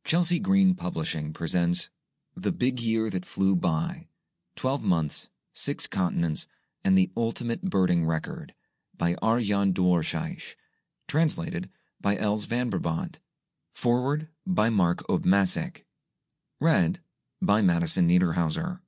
Chelsea Green Publishing presents The Big Year That Flew By, 12 Months, 6 Continents, and the Ultimate Birding Record by Arjan Doorshuis, translated by Els van Brabant, foreword by Mark Obmasek, read by Madison Niederhauser.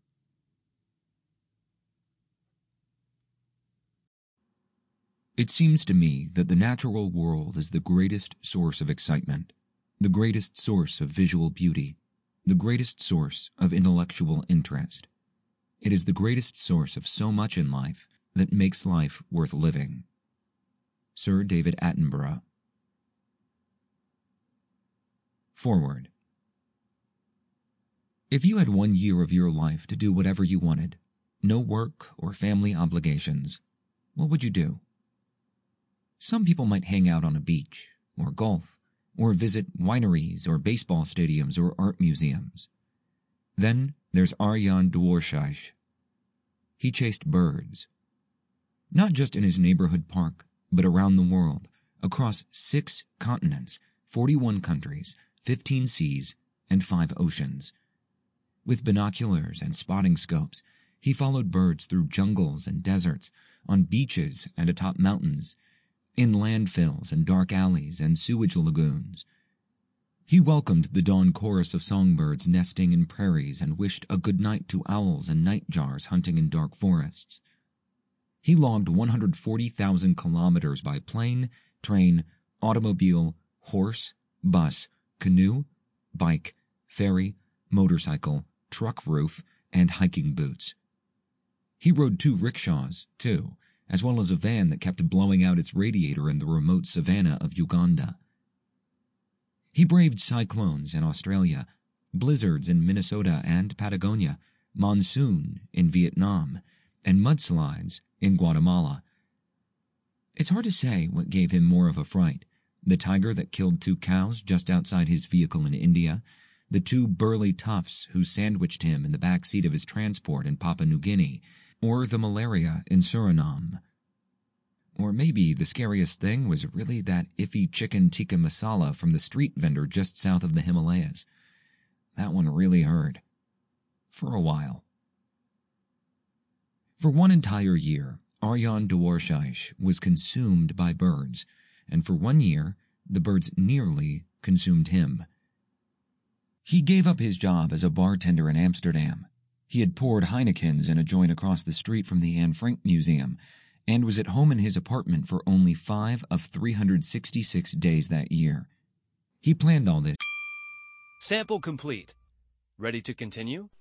It seems to me that the natural world is the greatest source of excitement, the greatest source of visual beauty, the greatest source of intellectual interest. It is the greatest source of so much in life that makes life worth living. Sir David Attenborough. Foreword. If you had 1 year of your life to do whatever you wanted, no work or family obligations, what would you do? Some people might hang out on a beach, or golf, or visit wineries or baseball stadiums or art museums. Then there's Arjan Doorshuis. He chased birds. Not just in his neighborhood park, but around the world, across 6 continents, 41 countries, 15 seas, and 5 oceans. With binoculars and spotting scopes, he followed birds through jungles and deserts, on beaches and atop mountains, in landfills and dark alleys and sewage lagoons. He welcomed the dawn chorus of songbirds nesting in prairies and wished a good night to owls and nightjars hunting in dark forests. He logged 140,000 kilometers by plane, train, automobile, horse, bus, canoe, bike, ferry, motorcycle, truck roof, and hiking boots. He rode 2 rickshaws, too, as well as a van that kept blowing out its radiator in the remote savanna of Uganda. He braved cyclones in Australia, blizzards in Minnesota and Patagonia, monsoon in Vietnam, and mudslides in Guatemala. It's hard to say what gave him more of a fright, the tiger that killed 2 cows just outside his vehicle in India, the 2 burly toughs who sandwiched him in the back seat of his transport in Papua New Guinea, or the malaria in Suriname. Or maybe the scariest thing was really that iffy chicken tikka masala from the street vendor just south of the Himalayas. That one really hurt. For a while. For 1 entire year, Arjan Doorshuis was consumed by birds, and for 1 year, the birds nearly consumed him. He gave up his job as a bartender in Amsterdam. He had poured Heinekens in a joint across the street from the Anne Frank Museum and was at home in his apartment for only 5 of 366 days that year. He planned all this. Sample complete. Ready to continue?